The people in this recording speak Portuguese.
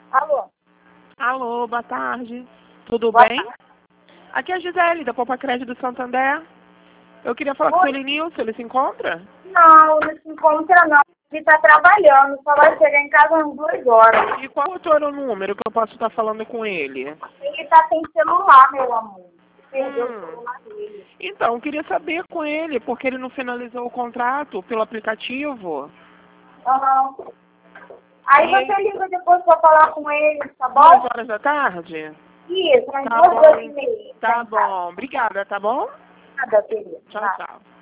Alô? Alô, boa tarde. Tudo Boa bem? tarde. Aqui é a Gisele, da Poupa Crédito do Santander. Eu queria falar com o Oi? seu Lenilson, ele se encontra? Não, não se encontra não. Ele tá trabalhando, só vai chegar em casa às 2 horas. E qual outro era o número que eu posso estar falando com ele? Ele tá sem celular, meu amor. Perdeu o Hum. celular dele. Então, eu queria saber com ele, porque ele não finalizou o contrato pelo aplicativo. Aham. Aí E você liga depois pra falar com ele, tá 2 horas bom? da tarde? Às Tá 2 bom, e meia. tá bom. Obrigada, tá bom? Nada, querida. Tchau, Nada. tchau.